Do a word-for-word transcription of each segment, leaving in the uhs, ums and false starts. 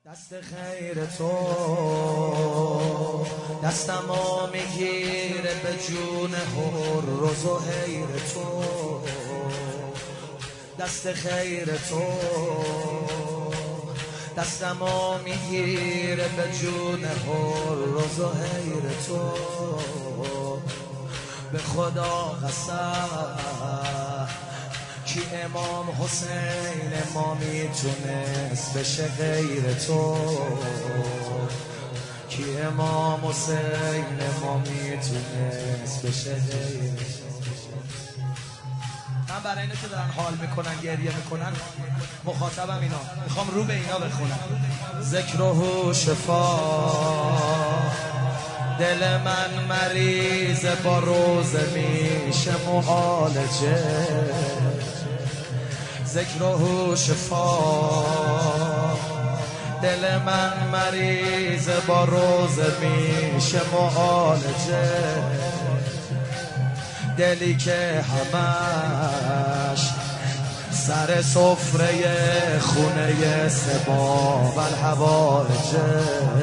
دست خیر تو دستمو میگیره به جون هر و زهیر تو، دست خیر تو دستمو میگیره به جون هر و زهیر تو. به خدا قسم کی امام حسین ما میتونست بشه غیر تو، کی امام حسین ما میتونست بشه غیر تو. من برای اینو که دارن حال میکنن گریه میکنن مخاطبم اینا، میخوام رو به اینا بخونم. ذکر و شفا دل من مریض با روز میشه معالجه، ذکر و شفا دل من مریض با روز میشه معالجه، دلی که همش سر سفره خونه سبا و الحوالجه،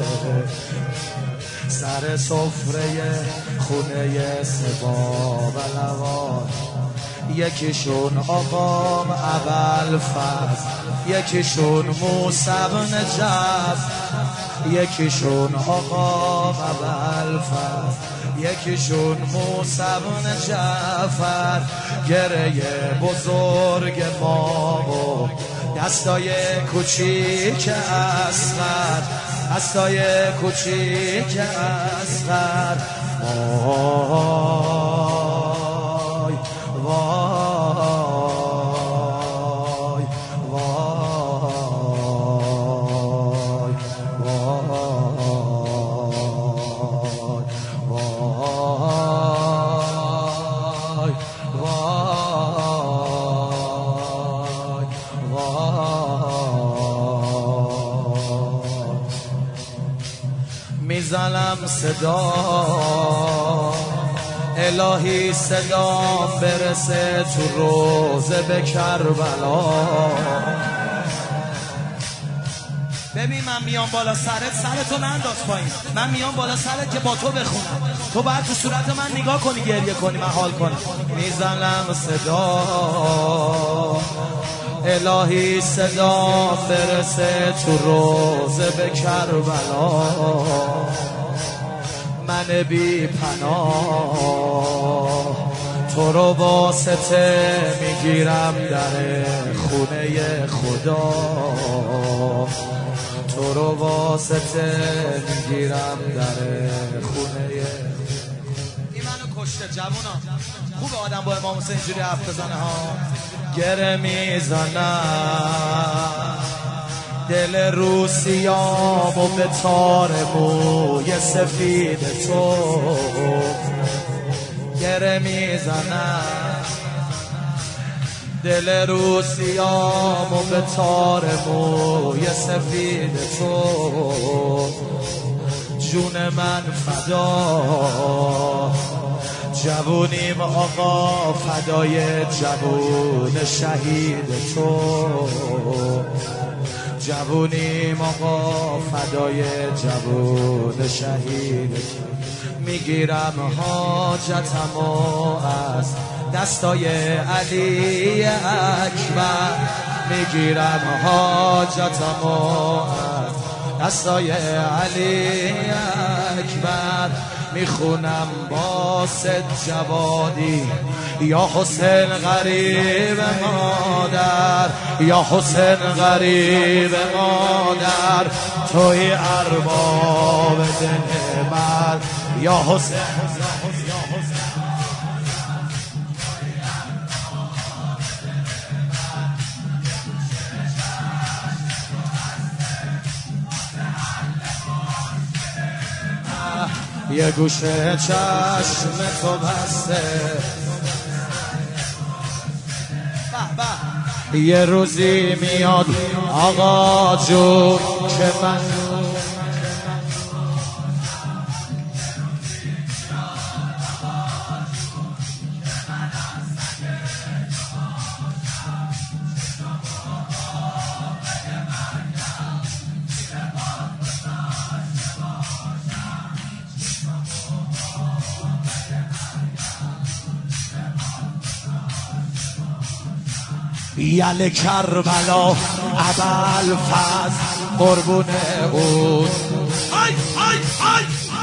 سر سفره خونه سبا و الحوالجه. یکیشون آقام اول فضل، یکیشون موسی بن جعفر، یکیشون آقام اول فضل، یکیشون موسی بن جعفر. گره بزرگ ما و دستای کوچیک اصغر، دستای کوچیک اصغر. وای وای وای وای وای وای. میزنم صدا الهی صدام برسه تو روزه به کربلا. ببین من میام بالا سرت، سرتو ننداز پایین، من میام بالا سرت که با تو بخونم، تو باید تو صورت من نگاه کنی، گریه کنی، من حال کنم. میزنم صدا الهی صدام برسه تو روزه به کربلا. من بی پناه تو رو واسطه میگیرم در خونه خدا، تو رو واسطه میگیرم در خونه. این منو کشته جوونا، خوب آدم با امام حسین اینجوری حرف بزنه ها. گره میزنم دل روسیامو به تار موی سفید تو، گره میزنم دل روسیامو به تار موی سفید تو. جون من فدا جوونیم آقا، فدای جوون شهید تو، جوونیم آقا فدای جوون شهید. میگیرم حاجتمو از دستای علی اکبر، میگیرم حاجتمو از دستای علی اکبر. میخونم با صد جوادی یا حسین غریب مادر، یا حسین غریب مادر. توی ارباب دل من یا حسین، یه گوشه چشم تو بسته، یه روزی میاد آقا جون که من یل کربلا ابوالفضل قربون اون. آی آی آی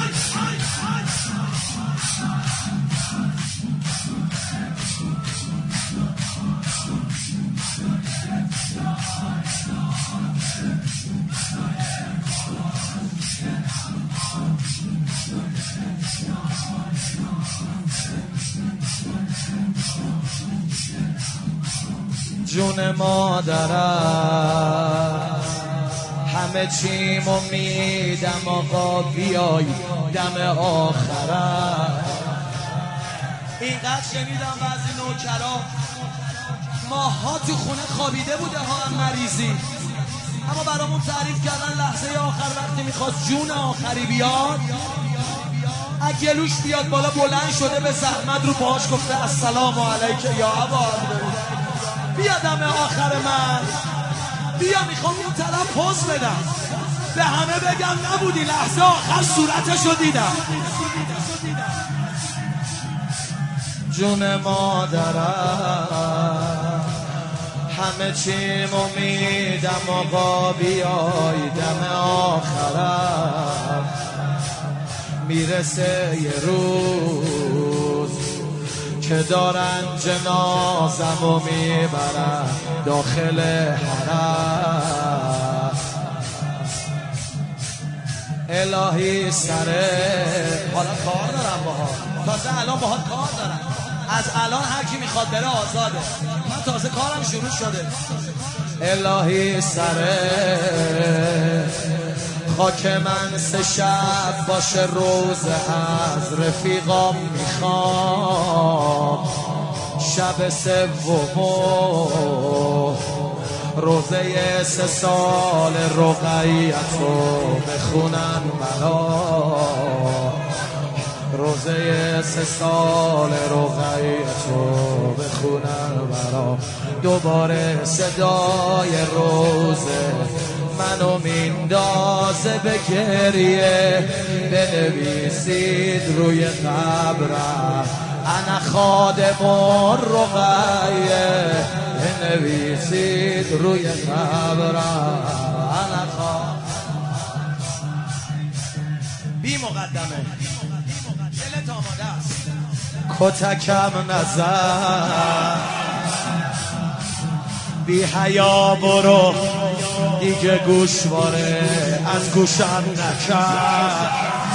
جون مادرم همه چیم و میدم آقا بیای دم آخرم. اینقدر شنیدم بعضی نوکرا ماها تو خونه خوابیده بوده ها مریضی، اما برامون تعریف کردن لحظه آخر وقتی میخواست جون آخری بیاد اگلوش بیاد بالا بلند شده به زحمت رو پاهاش گفته السلام علیک یا ابا بیا دم آخر من، بیا میخوام این طرف پوز بدم به همه بگم نبودی لحظه آخر صورتشو دیدم. جون مادرم همه چیم و میدم آقا بیای دم آخرم. میرسه یه روز که دارن جنازم و میبرن داخل حرم. الهی سره حالا کار دارم باها، تازه الان باها کار دارم، از الان هر کی میخواد بره آزاده، من تازه کارم شروع شده. الهی سره خاک من سه شب باشه روز از رفیقام میخوام. شب سومو روزه سه سال رقیتو بخونن مرا. روزه سه سال رقیتو بخونن مرا. دوباره صدای روزه منو میندازه به گریه. بنویسید روی قبرم انا خادم الرقیه. بنویسید روی قبرم انا خادم. بی مقدمه دلت آماده است کتکم نزن بی حیا برو دیگه گوشواره از گوشم نکرد.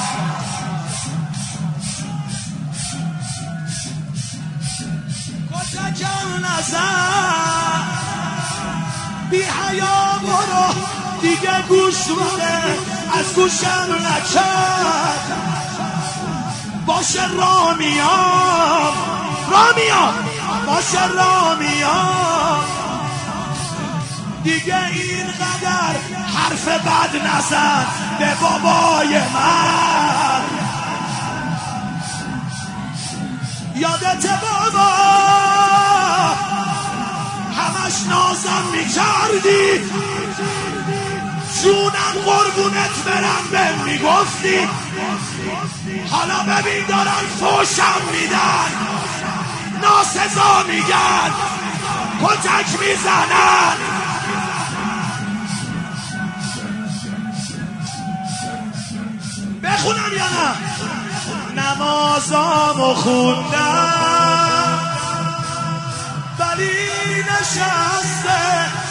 کتکم نزن بی حیا برو دیگه گوشواره از گوشم نکرد. باشه رامیام رامیام باشه رامیام دیگه اینقدر حرف بد نزن به بابای من. یادت بابا همش نازم میکردی، جونم قربونت برم به میگفتی. حالا ببین دارن فوشم میدن، ناسزا میگن، کتک میزنن. بخونم یا نه؟ نمازامو خوندم ولی نشسته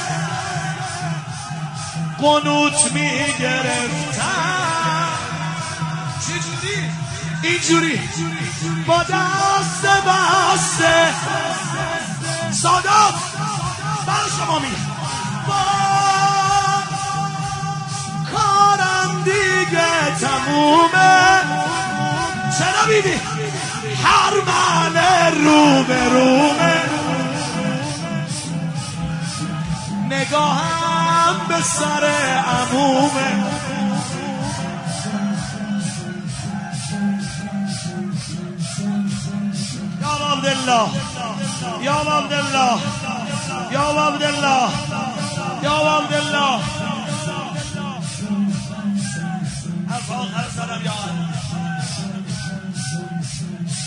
قنوت میگرفتم. چجوری؟ اینجوری با دست بسته. سادات برای شما می با کارم دیگه تمومه. چرا بیبی؟ هر من رو به رومه. نگاهم به سر عمومه. یا عبدالله یا عبدالله یا عبدالله یا عبدالله از آخر سلام یا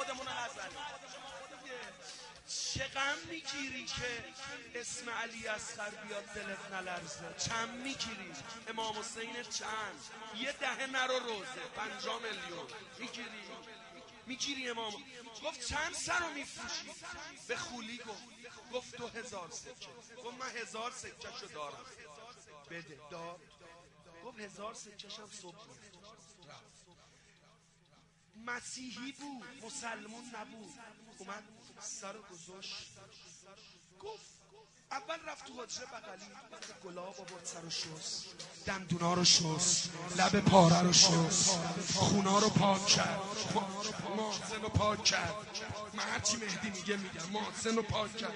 خودمون رو نزنیم. چه غم میگیری که اسم علی اصغر بیاد دلت نلرزه؟ چند میگیری؟ امام حسین چند؟ یه دهه نرو روزه پنجا میلیون میگیری؟ میگیری امام؟ گفت چند سر رو میفروشی؟ به خولی گفت گفت دو هزار سکه. گفت من هزار سکه شو دارم بده. داد. گفت هزار سکه شم صبح میفت. مسیحی بود مسلمون نبود. اومد سر رو گذاشت. گفت اول رفت تو حجره بغلی گلاب آورد سر رو شست، دندونا رو شست، لب پاره رو شست، خونا رو پاک کرد، محسن رو پاک کرد. من هرچی مهدی میگه میگم محسن رو پاک کرد.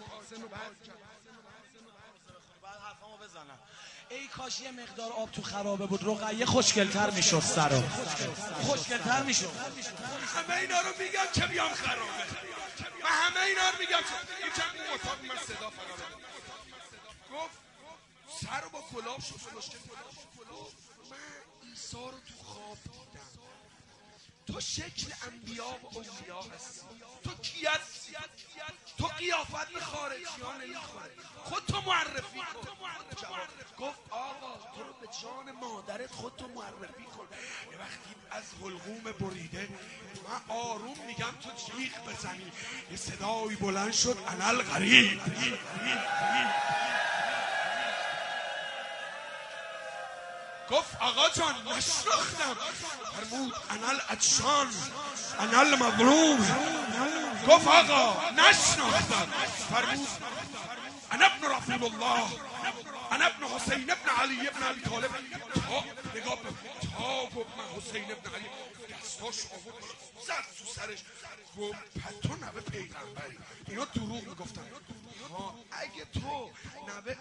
بعد حرفامو بزنم. ای کاش یه مقدار آب تو خرابه بود رقیه خوشگل‌تر میشد. سر رو خوشگل‌تر میشد. همه اینا رو میگم که بیام خرابه. من همه اینا رو میگم که یکم اون اتاق من صدا فقط گفت سر رو با گلاب شد. من عیسی رو تو خواب دیدم. تو شکل انبیا و اولیا هستی. تو کی هستی؟ تو قیافت به خارجیان نمیخوره. خودتو معرفی کن. گفت آقا تو رو به جان مادرت خودتو معرفی کن. یه وقتی از حلقوم بریده من آروم میگم تو جیغ بزنی. یه صدایی بلند شد انا الغریب. گفت آقا جان نشناختم. فرمود انا العطشان انا المظلوم. گفت آقا نشناختم. فرمود انا ابن رسول الله انا ابن حسین ابن علی ابن ابی طالب. تا نگاه تا گفت من حسین ابن علی دستاش آورد زد تو سرش. گفت تو نوه پیغمبری. اینا دروغ میگفتن. اگه تو نوه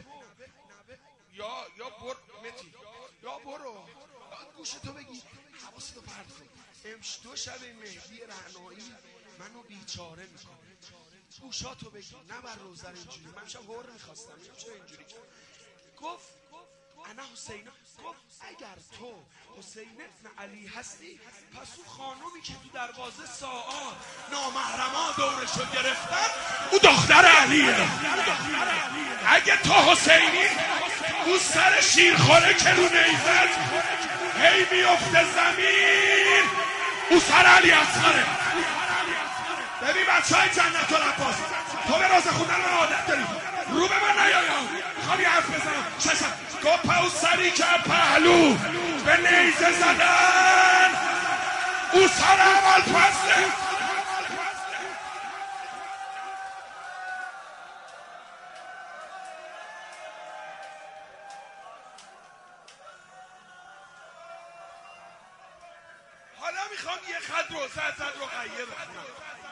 یا یا بر متی یا برو گوشتو بگی حواستو پرت کن. امش دو شب مهدی رعنایی منو بیچاره میکنه. گوشاتو بگی نه بر روزر اینجوری. من شب هور میخواستم چرا اینجوری کرد؟ گفت انا حسین. گفت اگر تو حسین ابن علی هستی پس اون خانومی که تو دروازه ساعات نامحرما دورشو گرفتن او دختر علیه. اگه تو حسینی او سر شیرخوره که رو نیزد هی میفته زمین او سر علی اصغره. ببین بچه های جنت العباس تو به راز خوندن من عادت داری. رو به من نیایا میخوام یه حرف بزنم. چشم گفت او سری که پهلو به نیزه زدن او سر اول پسته. حالا میخوام یه خط روزه ازت رقیه بخونم.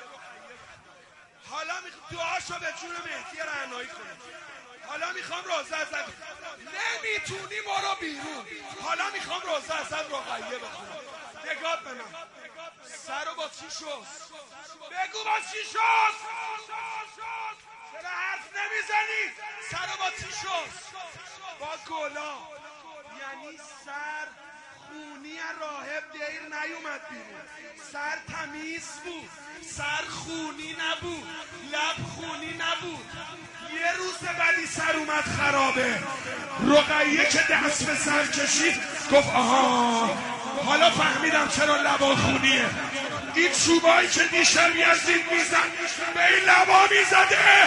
حالا میخوام دعاشو به جون مهدی رعنایی کنم. حالا میخوام روزه ازت نمیتونی برو بیرون. حالا میخوام روزه ازت رقیه بخونم. نگاه به من. سر رو با چی شد؟ بگو با چی شد؟ چرا حرف نمیزنی؟ سر رو با چی شد؟ با گلا. یعنی سر خونی راهب دیر نیومد بیرون. سر تمیز بود. سر خونی نبود. لب خونی نبود. یه روز بعدی سر اومد خرابه. رقیه که دست به سر کشید گفت آها حالا فهمیدم چرا لبا خونیه. این چوبایی که دیشب یزید میزد به این لبا میزده.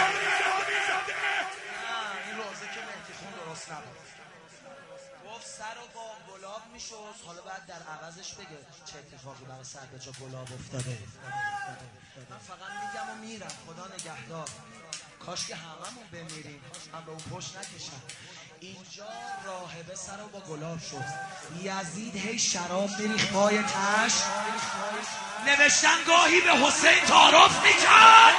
این روزه که مهدی خون درست نبود. گفت سر رو با گلاب میشد. حالا باید در عوضش بگه چه اتفاقی برای سر به جا گلاب افتاده. من فقط میگم و میرم. خدا نگهدار. کاش که هممون بمیریم من به اون پشت نکشم. اینجا راهبه سر رو با گلاب شد. یزید هی شراب میریخت پای تش. نوشتن گاهی به حسین تعارف میکرد.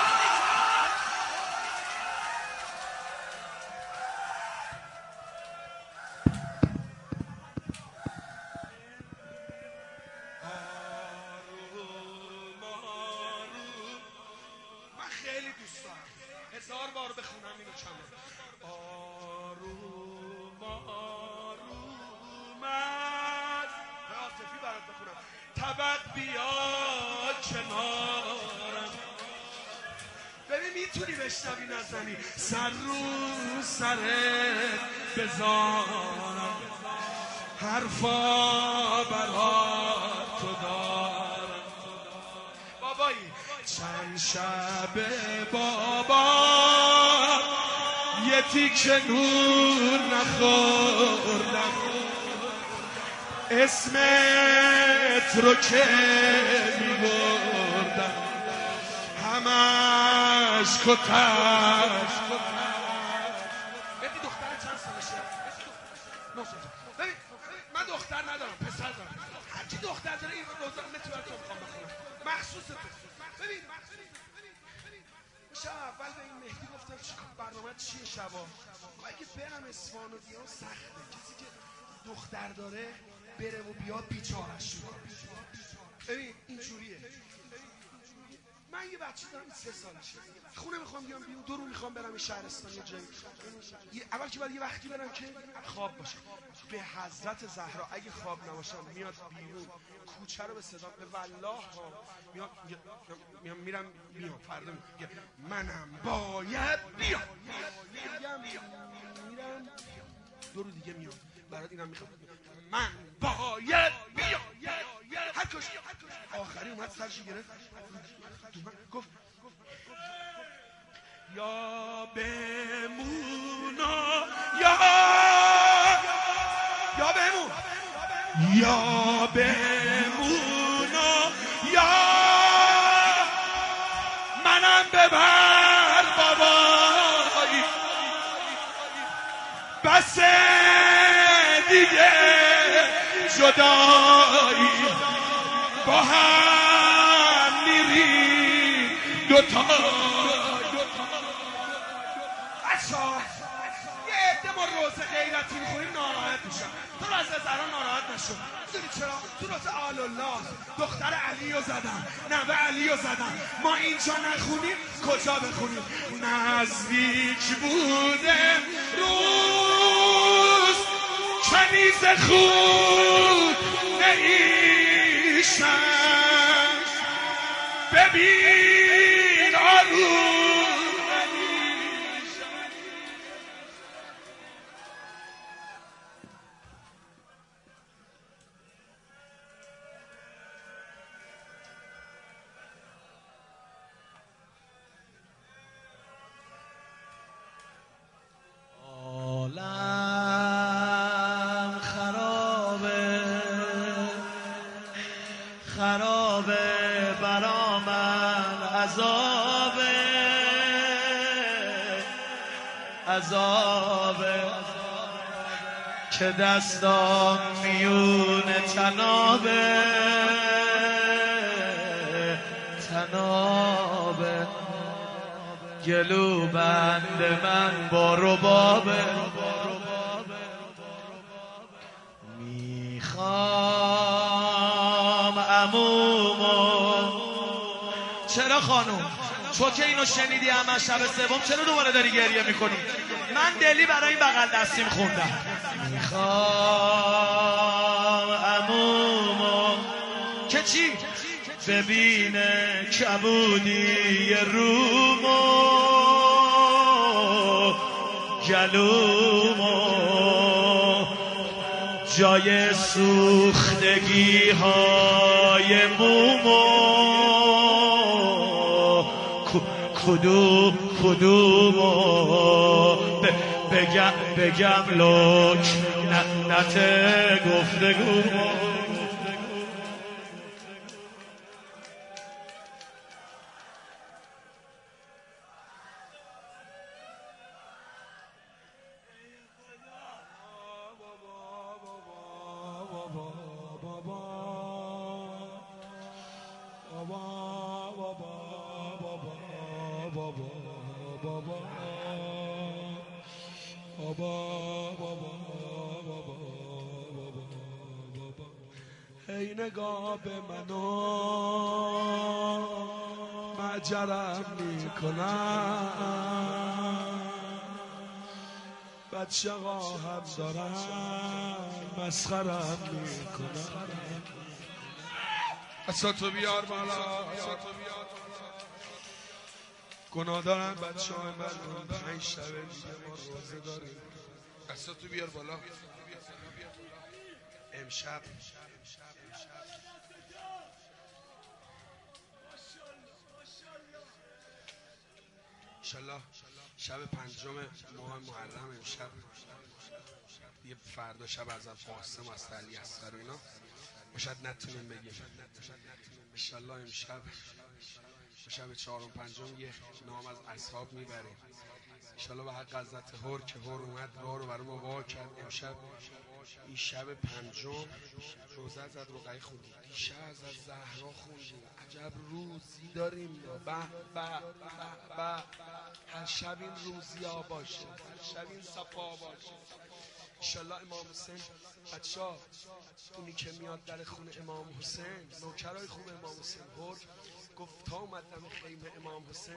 خیلی دوست دارم هزار بار بخونم اینو چند آروم آرومت. من عاطفی برات بخونم. طبق بیا که میتونی بشنوی نزنی سر رو سرت بذارم حرفا برات تو دارم بابایی چند شب بابا یه تیکه نور نخوردم اسمت رو که میبردم همش کتش ببین دختر چند سالشه ببین من دختر ندارم پسر دارم هرچی دختر داره این روزا متر تو میخوام بخونم مخصوص تو ببین شب اول به این مهدی گفتم برنامه چیه شبا اگه برم اصفهان و بیام سخته کسی که دختر داره بره و بیاد بیچارش شد ببین اینجوریه من یه بچه دارم سه سالشه خونه میخوام بیام بیام دو رو میخوام برم این شهرستان یه جایی اول که باید یه وقتی برم که خواب باشه به حضرت زهرا اگه خواب نباشم میاد بیرون کوچه رو به صدا به والله ها میاد میام میرم میام فردا میگه منم باید بیام میرم دو رو دیگه میام برات اینم میخوام من باید بیام هر کش آخری اومد سرشی گرفت گفت یا بمونا یا یا بمون یا بمونا یا منم ببر بابایی بس دیگه جدایی با هم میری دوتا بچه‌ها یه عده ما روز غیرتی میخوریم ناراحت میشم تو رو از زهرا ناراحت نشو میدونی چرا؟ تو روز آل الله دختر علی رو زدم نوه علی رو زدم ما اینجا نخونیم کجا بخونیم نزدیک بوده روز کنیز خود نیشم ببین آروم عالم خرابه خرابه برا من عذابه عذابه که دستام میون تنابه تنابه گلو بند من با ربابه میخوام عمومو چرا خانوم؟ چون که اینو شنیدی همه شب سوم چرا دوباره داری گریه میکنی؟ من دلی برای این بغل دستیم خوندم میخوام عمومو که چی؟ ببینه کبودی رومو گلومو جای سوختگی های مومو کدوم کدومو بگم بگم لک نت گفتگومو ای نگاه به منو مجرم میکنم بچه ها هم دارم مسخرم میکنم اصلا تو بیار بالا گناه دارن بچه های من. پنج شبه دیگه ما روزه داریم. دستاتو بیار بالا. امشب انشالله شب پنجم ماه محرم امشب یه فردا شب از قاسم از علی اصغر و اینا شاید نتونیم بگیم. انشالله امشب شب چهارم پنجم یه نام از اصحاب میبریم انشالله به حق حضرت هر که هر اومد راه رو برای ما وا کرد. امشب این شب پنجم روزه از رقیه خوندیم، دیشب از زهرا خوندیم. عجب روزی داریم به به به. هر شب این روزی ها باشه، هر شب این صفا باشه انشالله. امام حسین بچه ها اونی که میاد در خونه امام حسین، نوکرای خوب امام حسین هر گفت تا اومدم خیمه امام حسین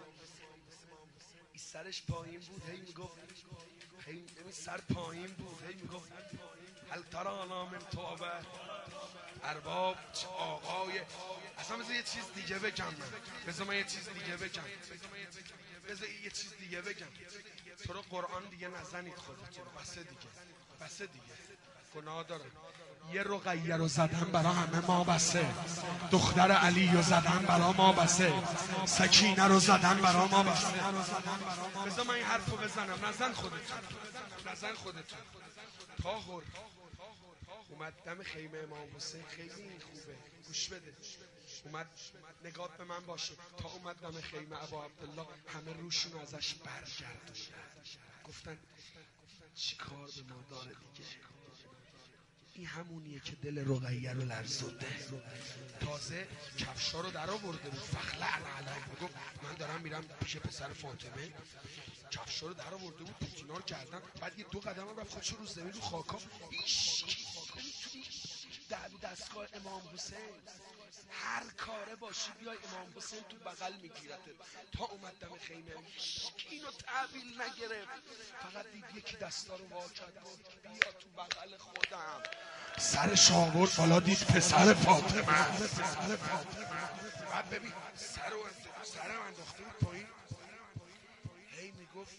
این سرش پایین بود، هی میگفت هی سر پایین بود، هی میگفت هل ترانا من توبه ارباب. چه آقای اصلا بذار یه چیز دیگه بگم من بذار من یه چیز دیگه بگم بذار یه چیز دیگه بگم تو رو قرآن دیگه نزنید خودتون، بسه دیگه بسه دیگه گناه دارم. یه رقیه رو زدن برا همه ما بسه، دختر علی رو زدن برا ما بسه، سکینه رو زدن برا ما بسه. بذار من این حرف رو بزنم، نزن خودتون نزن خودتون. طاهر اومد دم خیمه امام حسین، خیلی این خوبه گوش بده. اومد نگات به من باشه، تا اومد دم خیمه ابا عبدالله همه روشون ازش برگردوندن گفتن چی کار به ما داره دیگه. این همونیه که دل رقیه رو لرزونده. تازه کفشا رو در آورده بود فخلع علیه میگفت من دارم میرم پیش پسر فاطمه، کفشا رو در آورده بود پوتینا رو کردن. بعد یه دو قدم هم رفت خودش رو زمین رو خاکا. ایشکی در دستگاه امام حسین هر کاره باشی بیای امام حسین تو بغل میگیرته. تا اومد دم خیمه هیچکی اینو تحویل نگرفت، فقط دید یکی دستا رو وا کرد بیا تو بغل خودم. سرش آورد بالا دید پسر فاطمه پسر فاطمه. بعد ببین سر رو سرم انداخته بود پایین، هی میگفت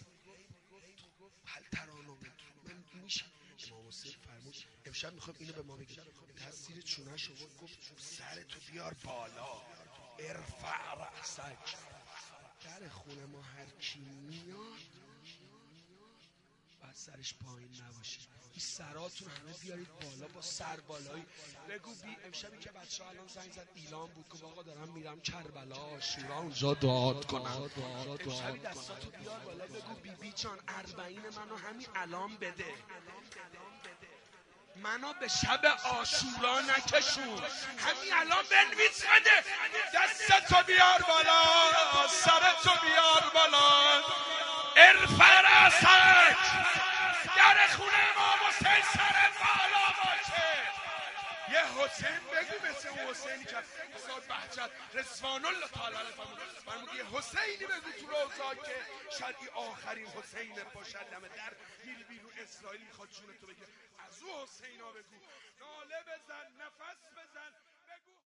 هل ترانو من میشه. امام حسین فرمود امشب میخوام اینو به ما بگید. تصویر چونش آورد گفت سرتو بیار بالا، ارفع رأسک. در خونه ما هر کی میاد باید سرش پایین نباشه. این سراتون همه بیارید بالا، با سر بالایی بگو بی. امشبی که بچه ها الان زنگ زد ایلان بود که آقا دارم میرم کربلا شورا اونجا دعات کنم. امشبی دستاتو بیار بالا بگو بی بی جان اربعین منو همین الان بده، منو به شب عاشورا نکشون، همین الان بنویس بده. دستتو بیار بالا، سرتو بیار بالا، ارفع رأسک. در خونه امام حسین سر بالا باشه. یه حسین بگو مثل اون حسینی که استاد بهجت رضوان الله تعالی علیه فرمود یه حسینی بگو تو روزا که شاید این آخرین حسین باشد. دم در میری بیرون اسرائیل میخواد جون تو بگیره، از اون حسینا بگو. ناله بزن، نفس بزن.